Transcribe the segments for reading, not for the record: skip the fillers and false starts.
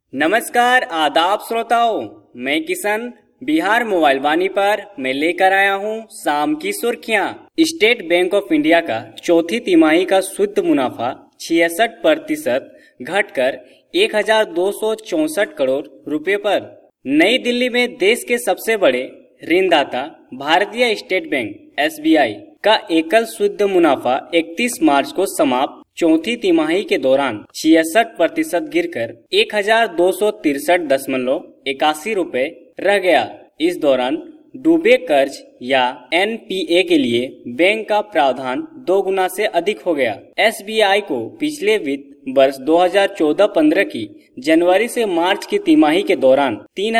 नमस्कार आदाब श्रोताओं, मैं किशन बिहार मोबाइल वाणी पर मैं लेकर आया हूं शाम की सुर्खियां। स्टेट बैंक ऑफ इंडिया का चौथी तिमाही का शुद्ध मुनाफा 66% घटकर 1264 करोड़ रुपए पर। नई दिल्ली में देश के सबसे बड़े ऋणदाता भारतीय स्टेट बैंक SBI का एकल शुद्ध मुनाफा 31 मार्च को समाप्त चौथी तिमाही के दौरान 66% गिरकर 1263.81 रुपए रह गया। इस दौरान डूबे कर्ज या NPA के लिए बैंक का प्रावधान 2 गुना से अधिक हो गया। SBI को पिछले वित्त वर्ष 2014-15 की जनवरी से मार्च की तिमाही के दौरान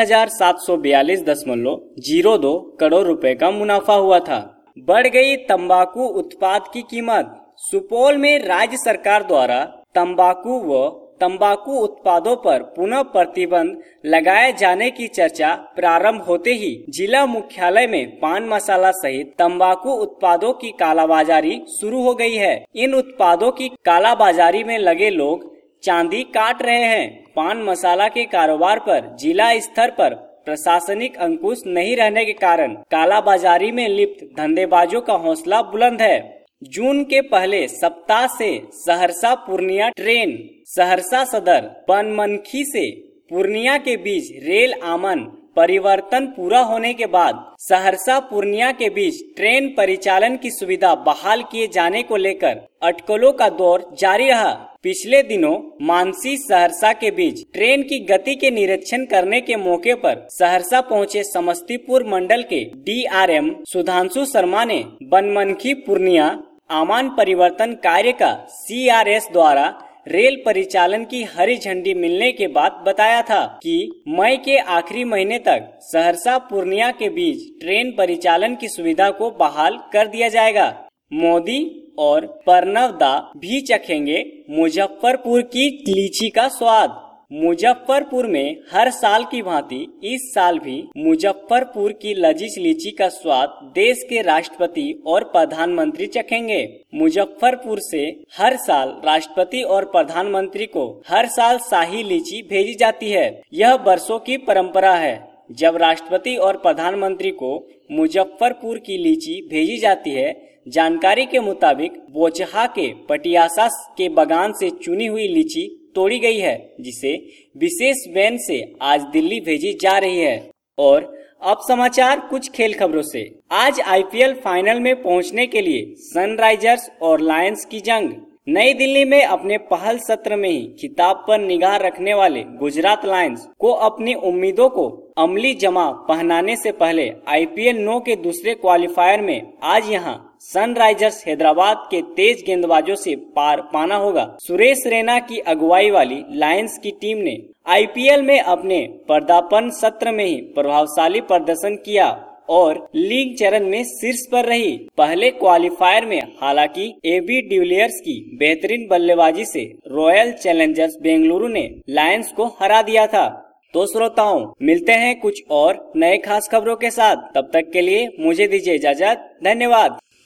3742.02 करोड़ रुपए का मुनाफा हुआ था। बढ़ गई तंबाकू उत्पाद की कीमत। सुपौल में राज्य सरकार द्वारा तंबाकू व तंबाकू उत्पादों पर पुनः प्रतिबंध लगाए जाने की चर्चा प्रारंभ होते ही जिला मुख्यालय में पान मसाला सहित तंबाकू उत्पादों की कालाबाजारी शुरू हो गई है। इन उत्पादों की कालाबाजारी में लगे लोग चांदी काट रहे हैं। पान मसाला के कारोबार पर जिला स्तर पर प्रशासनिक अंकुश नहीं रहने के कारण कालाबाजारी में लिप्त धंधेबाजों का हौसला बुलंद है। जून के पहले सप्ताह से सहरसा पूर्णिया ट्रेन सहरसा सदर बनमनखी से पूर्णिया के बीच रेल आमन परिवर्तन पूरा होने के बाद सहरसा पूर्णिया के बीच ट्रेन परिचालन की सुविधा बहाल किए जाने को लेकर अटकलों का दौर जारी रहा। पिछले दिनों मानसी सहरसा के बीच ट्रेन की गति के निरीक्षण करने के मौके पर सहरसा पहुंचे समस्तीपुर मंडल के DRM सुधांशु शर्मा ने बनमनखी पूर्णिया आमान परिवर्तन कार्य का CRS द्वारा रेल परिचालन की हरी झंडी मिलने के बाद बताया था कि मई के आखिरी महीने तक सहरसा पूर्णिया के बीच ट्रेन परिचालन की सुविधा को बहाल कर दिया जाएगा। मोदी और प्रणव दा भी चखेंगे मुजफ्फरपुर की लीची का स्वाद। मुजफ्फरपुर में हर साल की भांति इस साल भी मुजफ्फरपुर की लजीज लीची का स्वाद देश के राष्ट्रपति और प्रधानमंत्री चखेंगे। मुजफ्फरपुर से हर साल राष्ट्रपति और प्रधानमंत्री को हर साल शाही लीची भेजी जाती है। यह वर्षों की परंपरा है। जब राष्ट्रपति और प्रधानमंत्री को मुजफ्फरपुर की लीची भेजी जाती है, जानकारी के मुताबिक बोचहा के पटियासा के बागान से चुनी हुई लीची तोड़ी गई है, जिसे विशेष वैन से आज दिल्ली भेजी जा रही है। और अब समाचार कुछ खेल खबरों से। आज IPL फाइनल में पहुंचने के लिए सनराइजर्स और लायंस की जंग। नई दिल्ली में अपने पहल सत्र में ही खिताब पर निगाह रखने वाले गुजरात लायंस को अपनी उम्मीदों को अमली जमा पहनाने से पहले IPL 9 के दूसरे क्वालिफायर में आज यहां सनराइजर्स हैदराबाद के तेज गेंदबाजों से पार पाना होगा। सुरेश रैना की अगुवाई वाली लायंस की टीम ने IPL में अपने पदार्पण सत्र में ही प्रभावशाली प्रदर्शन किया और लीग चरण में शीर्ष पर रही। पहले क्वालिफायर में हालांकि AB डिविलियर्स की बेहतरीन बल्लेबाजी से रॉयल चैलेंजर्स बेंगलुरु ने लायंस को हरा दिया था। तो श्रोताओं, मिलते हैं कुछ और नए खास खबरों के साथ। तब तक के लिए मुझे दीजिए इजाजत। धन्यवाद।